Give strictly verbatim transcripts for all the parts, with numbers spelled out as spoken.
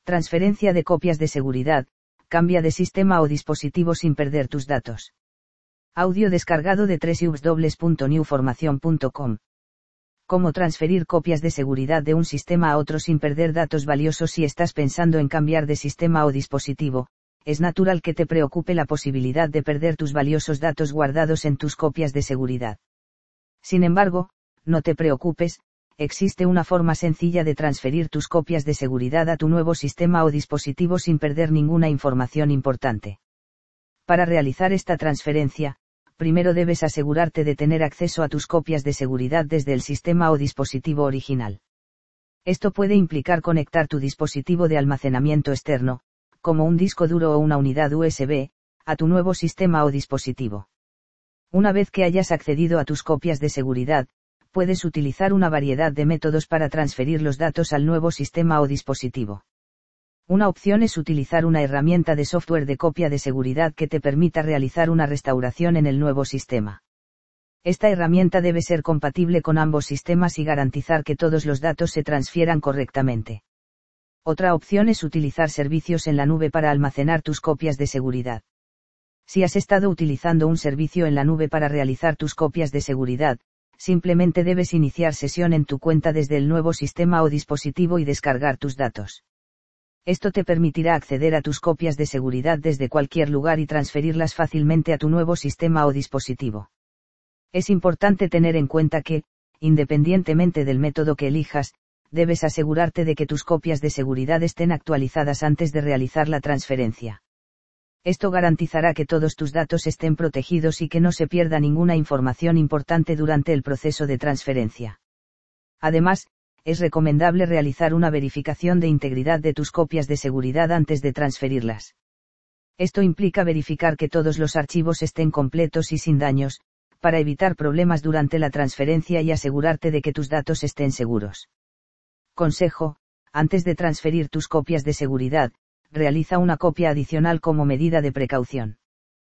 Transferencia de copias de seguridad, cambia de sistema o dispositivo sin perder tus datos. Audio descargado de doble u doble u doble u punto new formación punto com. Cómo transferir copias de seguridad de un sistema a otro sin perder datos valiosos. Si estás pensando en cambiar de sistema o dispositivo, es natural que te preocupe la posibilidad de perder tus valiosos datos guardados en tus copias de seguridad. Sin embargo, no te preocupes, existe una forma sencilla de transferir tus copias de seguridad a tu nuevo sistema o dispositivo sin perder ninguna información importante. Para realizar esta transferencia, primero debes asegurarte de tener acceso a tus copias de seguridad desde el sistema o dispositivo original. Esto puede implicar conectar tu dispositivo de almacenamiento externo, como un disco duro o una unidad U S B, a tu nuevo sistema o dispositivo. Una vez que hayas accedido a tus copias de seguridad, puedes utilizar una variedad de métodos para transferir los datos al nuevo sistema o dispositivo. Una opción es utilizar una herramienta de software de copia de seguridad que te permita realizar una restauración en el nuevo sistema. Esta herramienta debe ser compatible con ambos sistemas y garantizar que todos los datos se transfieran correctamente. Otra opción es utilizar servicios en la nube para almacenar tus copias de seguridad. Si has estado utilizando un servicio en la nube para realizar tus copias de seguridad, simplemente debes iniciar sesión en tu cuenta desde el nuevo sistema o dispositivo y descargar tus datos. Esto te permitirá acceder a tus copias de seguridad desde cualquier lugar y transferirlas fácilmente a tu nuevo sistema o dispositivo. Es importante tener en cuenta que, independientemente del método que elijas, debes asegurarte de que tus copias de seguridad estén actualizadas antes de realizar la transferencia. Esto garantizará que todos tus datos estén protegidos y que no se pierda ninguna información importante durante el proceso de transferencia. Además, es recomendable realizar una verificación de integridad de tus copias de seguridad antes de transferirlas. Esto implica verificar que todos los archivos estén completos y sin daños, para evitar problemas durante la transferencia y asegurarte de que tus datos estén seguros. Consejo: antes de transferir tus copias de seguridad, realiza una copia adicional como medida de precaución.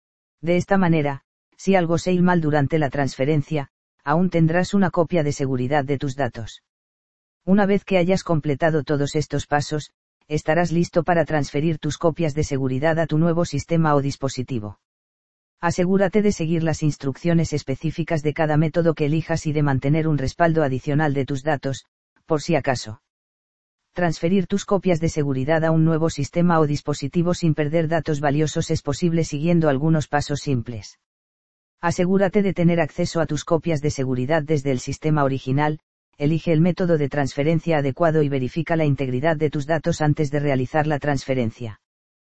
De esta manera, si algo se ir mal durante la transferencia, aún tendrás una copia de seguridad de tus datos. Una vez que hayas completado todos estos pasos, estarás listo para transferir tus copias de seguridad a tu nuevo sistema o dispositivo. Asegúrate de seguir las instrucciones específicas de cada método que elijas y de mantener un respaldo adicional de tus datos, por si acaso. Transferir tus copias de seguridad a un nuevo sistema o dispositivo sin perder datos valiosos es posible siguiendo algunos pasos simples. Asegúrate de tener acceso a tus copias de seguridad desde el sistema original. Elige el método de transferencia adecuado y verifica la integridad de tus datos antes de realizar la transferencia.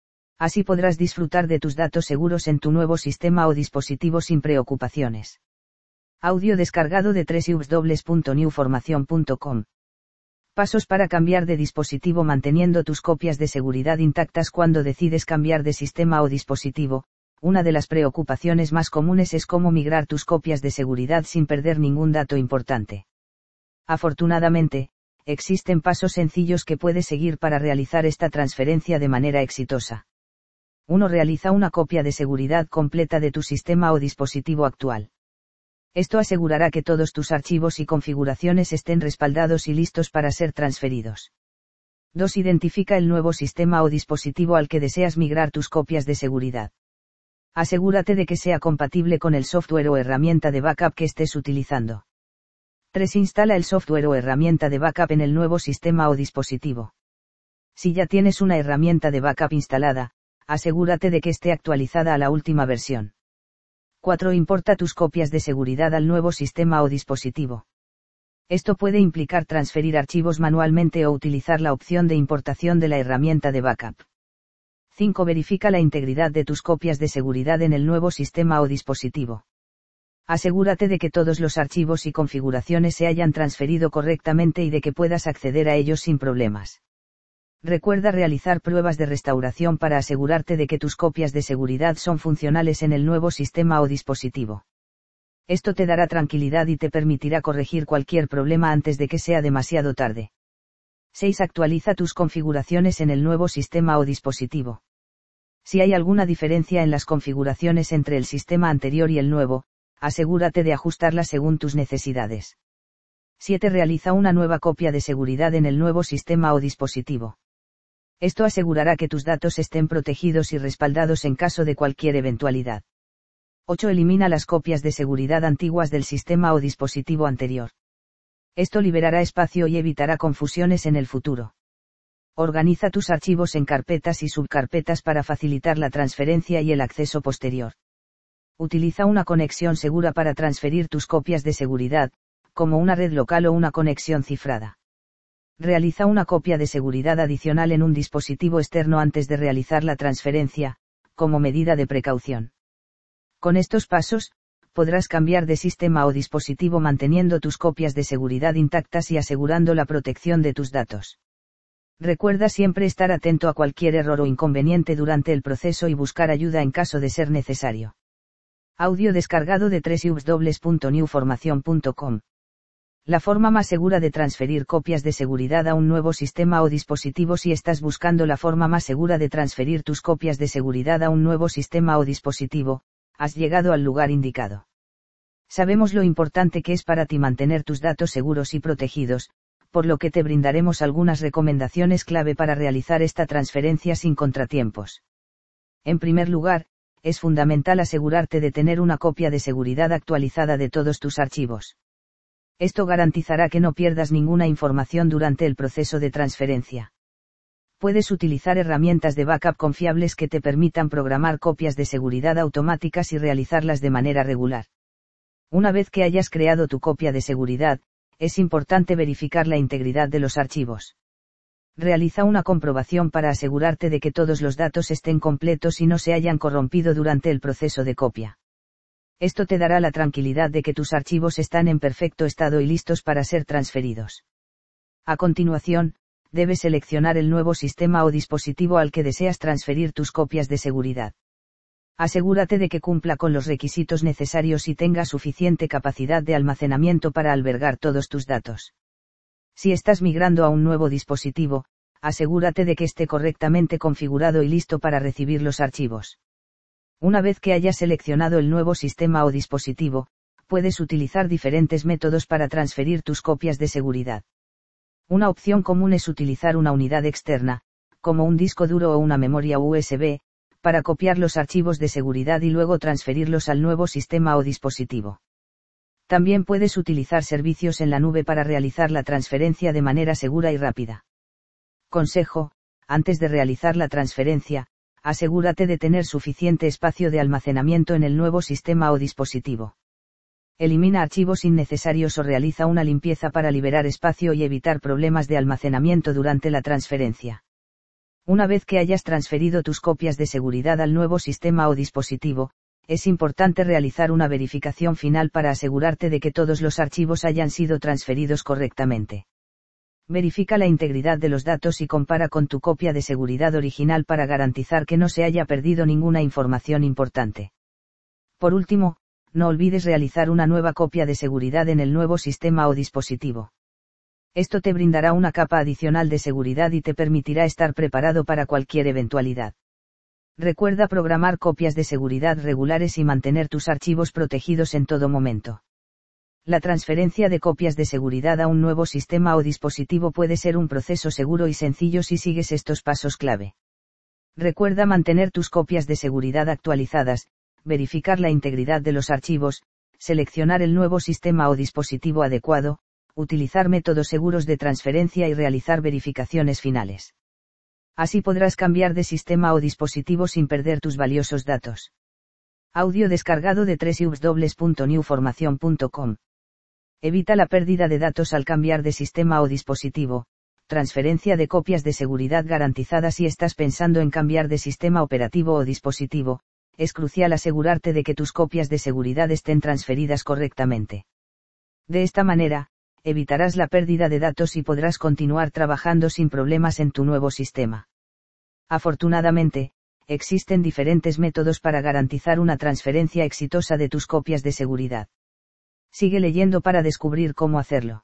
Así podrás disfrutar de tus datos seguros en tu nuevo sistema o dispositivo sin preocupaciones. Audio descargado de doble u doble u doble u punto new formación punto com. Pasos para cambiar de dispositivo manteniendo tus copias de seguridad intactas. Cuando decides cambiar de sistema o dispositivo, una de las preocupaciones más comunes es cómo migrar tus copias de seguridad sin perder ningún dato importante. Afortunadamente, existen pasos sencillos que puedes seguir para realizar esta transferencia de manera exitosa. uno Realiza una copia de seguridad completa de tu sistema o dispositivo actual. Esto asegurará que todos tus archivos y configuraciones estén respaldados y listos para ser transferidos. dos Identifica el nuevo sistema o dispositivo al que deseas migrar tus copias de seguridad. Asegúrate de que sea compatible con el software o herramienta de backup que estés utilizando. tres Instala el software o herramienta de backup en el nuevo sistema o dispositivo. Si ya tienes una herramienta de backup instalada, asegúrate de que esté actualizada a la última versión. cuatro Importa tus copias de seguridad al nuevo sistema o dispositivo. Esto puede implicar transferir archivos manualmente o utilizar la opción de importación de la herramienta de backup. cinco Verifica la integridad de tus copias de seguridad en el nuevo sistema o dispositivo. Asegúrate de que todos los archivos y configuraciones se hayan transferido correctamente y de que puedas acceder a ellos sin problemas. Recuerda realizar pruebas de restauración para asegurarte de que tus copias de seguridad son funcionales en el nuevo sistema o dispositivo. Esto te dará tranquilidad y te permitirá corregir cualquier problema antes de que sea demasiado tarde. seis Actualiza tus configuraciones en el nuevo sistema o dispositivo. Si hay alguna diferencia en las configuraciones entre el sistema anterior y el nuevo, asegúrate de ajustarla según tus necesidades. siete Realiza una nueva copia de seguridad en el nuevo sistema o dispositivo. Esto asegurará que tus datos estén protegidos y respaldados en caso de cualquier eventualidad. ocho. Elimina las copias de seguridad antiguas del sistema o dispositivo anterior. Esto liberará espacio y evitará confusiones en el futuro. Organiza tus archivos en carpetas y subcarpetas para facilitar la transferencia y el acceso posterior. Utiliza una conexión segura para transferir tus copias de seguridad, como una red local o una conexión cifrada. Realiza una copia de seguridad adicional en un dispositivo externo antes de realizar la transferencia, como medida de precaución. Con estos pasos, podrás cambiar de sistema o dispositivo manteniendo tus copias de seguridad intactas y asegurando la protección de tus datos. Recuerda siempre estar atento a cualquier error o inconveniente durante el proceso y buscar ayuda en caso de ser necesario. Audio descargado de doble u doble u doble u punto new formación punto com. La forma más segura de transferir copias de seguridad a un nuevo sistema o dispositivo. Si estás buscando la forma más segura de transferir tus copias de seguridad a un nuevo sistema o dispositivo, has llegado al lugar indicado. Sabemos lo importante que es para ti mantener tus datos seguros y protegidos, por lo que te brindaremos algunas recomendaciones clave para realizar esta transferencia sin contratiempos. En primer lugar, es fundamental asegurarte de tener una copia de seguridad actualizada de todos tus archivos. Esto garantizará que no pierdas ninguna información durante el proceso de transferencia. Puedes utilizar herramientas de backup confiables que te permitan programar copias de seguridad automáticas y realizarlas de manera regular. Una vez que hayas creado tu copia de seguridad, es importante verificar la integridad de los archivos. Realiza una comprobación para asegurarte de que todos los datos estén completos y no se hayan corrompido durante el proceso de copia. Esto te dará la tranquilidad de que tus archivos están en perfecto estado y listos para ser transferidos. A continuación, debes seleccionar el nuevo sistema o dispositivo al que deseas transferir tus copias de seguridad. Asegúrate de que cumpla con los requisitos necesarios y tenga suficiente capacidad de almacenamiento para albergar todos tus datos. Si estás migrando a un nuevo dispositivo, asegúrate de que esté correctamente configurado y listo para recibir los archivos. Una vez que hayas seleccionado el nuevo sistema o dispositivo, puedes utilizar diferentes métodos para transferir tus copias de seguridad. Una opción común es utilizar una unidad externa, como un disco duro o una memoria U S B, para copiar los archivos de seguridad y luego transferirlos al nuevo sistema o dispositivo. También puedes utilizar servicios en la nube para realizar la transferencia de manera segura y rápida. Consejo: antes de realizar la transferencia, asegúrate de tener suficiente espacio de almacenamiento en el nuevo sistema o dispositivo. Elimina archivos innecesarios o realiza una limpieza para liberar espacio y evitar problemas de almacenamiento durante la transferencia. Una vez que hayas transferido tus copias de seguridad al nuevo sistema o dispositivo, es importante realizar una verificación final para asegurarte de que todos los archivos hayan sido transferidos correctamente. Verifica la integridad de los datos y compara con tu copia de seguridad original para garantizar que no se haya perdido ninguna información importante. Por último, no olvides realizar una nueva copia de seguridad en el nuevo sistema o dispositivo. Esto te brindará una capa adicional de seguridad y te permitirá estar preparado para cualquier eventualidad. Recuerda programar copias de seguridad regulares y mantener tus archivos protegidos en todo momento. La transferencia de copias de seguridad a un nuevo sistema o dispositivo puede ser un proceso seguro y sencillo si sigues estos pasos clave. Recuerda mantener tus copias de seguridad actualizadas, verificar la integridad de los archivos, seleccionar el nuevo sistema o dispositivo adecuado, utilizar métodos seguros de transferencia y realizar verificaciones finales. Así podrás cambiar de sistema o dispositivo sin perder tus valiosos datos. Audio descargado de doble u doble u doble u punto new formación punto com. Evita la pérdida de datos al cambiar de sistema o dispositivo. Transferencia de copias de seguridad garantizada. Si estás pensando en cambiar de sistema operativo o dispositivo, es crucial asegurarte de que tus copias de seguridad estén transferidas correctamente. De esta manera, evitarás la pérdida de datos y podrás continuar trabajando sin problemas en tu nuevo sistema. Afortunadamente, existen diferentes métodos para garantizar una transferencia exitosa de tus copias de seguridad. Sigue leyendo para descubrir cómo hacerlo.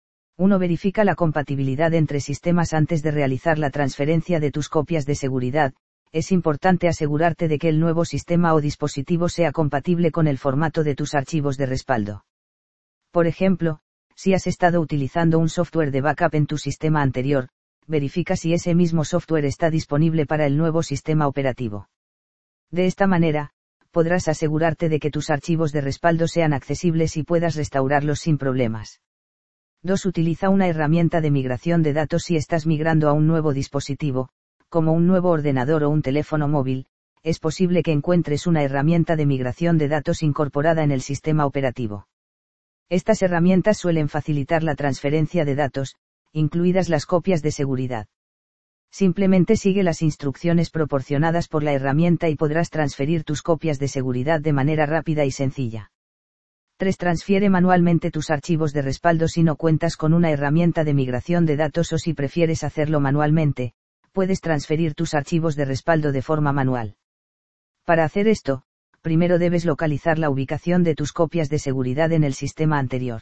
uno Verifica la compatibilidad entre sistemas antes de realizar la transferencia de tus copias de seguridad. Es importante asegurarte de que el nuevo sistema o dispositivo sea compatible con el formato de tus archivos de respaldo. Por ejemplo, si has estado utilizando un software de backup en tu sistema anterior, verifica si ese mismo software está disponible para el nuevo sistema operativo. De esta manera, podrás asegurarte de que tus archivos de respaldo sean accesibles y puedas restaurarlos sin problemas. dos Utiliza una herramienta de migración de datos si estás migrando a un nuevo dispositivo, como un nuevo ordenador o un teléfono móvil. Es posible que encuentres una herramienta de migración de datos incorporada en el sistema operativo. Estas herramientas suelen facilitar la transferencia de datos, incluidas las copias de seguridad. Simplemente sigue las instrucciones proporcionadas por la herramienta y podrás transferir tus copias de seguridad de manera rápida y sencilla. tres Transfiere manualmente tus archivos de respaldo si no cuentas con una herramienta de migración de datos o si prefieres hacerlo manualmente, puedes transferir tus archivos de respaldo de forma manual. Para hacer esto, primero debes localizar la ubicación de tus copias de seguridad en el sistema anterior.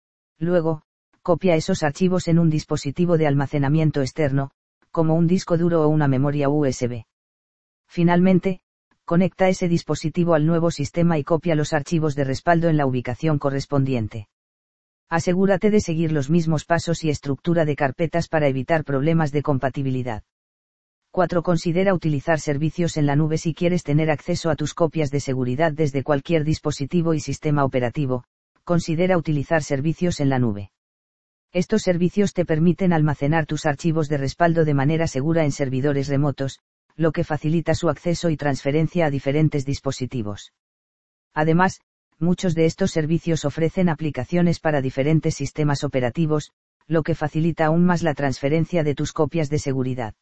Luego, copia esos archivos en un dispositivo de almacenamiento externo, como un disco duro o una memoria U S B. Finalmente, conecta ese dispositivo al nuevo sistema y copia los archivos de respaldo en la ubicación correspondiente. Asegúrate de seguir los mismos pasos y estructura de carpetas para evitar problemas de compatibilidad. cuatro Considera utilizar servicios en la nube si quieres tener acceso a tus copias de seguridad desde cualquier dispositivo y sistema operativo. Considera utilizar servicios en la nube. Estos servicios te permiten almacenar tus archivos de respaldo de manera segura en servidores remotos, lo que facilita su acceso y transferencia a diferentes dispositivos. Además, muchos de estos servicios ofrecen aplicaciones para diferentes sistemas operativos, lo que facilita aún más la transferencia de tus copias de seguridad.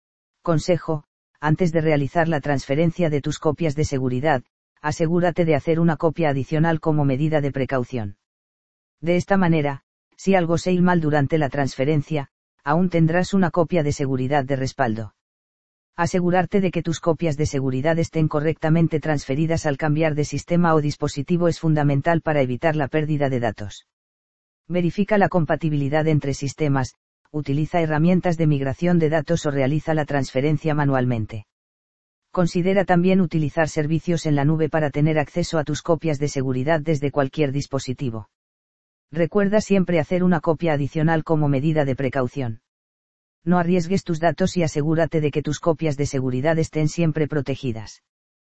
Consejo: antes de realizar la transferencia de tus copias de seguridad, asegúrate de hacer una copia adicional como medida de precaución. De esta manera, si algo se ir mal durante la transferencia, aún tendrás una copia de seguridad de respaldo. Asegurarte de que tus copias de seguridad estén correctamente transferidas al cambiar de sistema o dispositivo es fundamental para evitar la pérdida de datos. Verifica la compatibilidad entre sistemas, utiliza herramientas de migración de datos o realiza la transferencia manualmente. Considera también utilizar servicios en la nube para tener acceso a tus copias de seguridad desde cualquier dispositivo. Recuerda siempre hacer una copia adicional como medida de precaución. No arriesgues tus datos y asegúrate de que tus copias de seguridad estén siempre protegidas.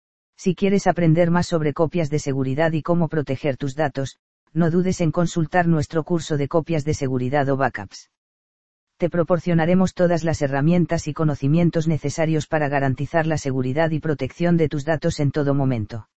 Si quieres aprender más sobre copias de seguridad y cómo proteger tus datos, no dudes en consultar nuestro curso de copias de seguridad o backups. Te proporcionaremos todas las herramientas y conocimientos necesarios para garantizar la seguridad y protección de tus datos en todo momento.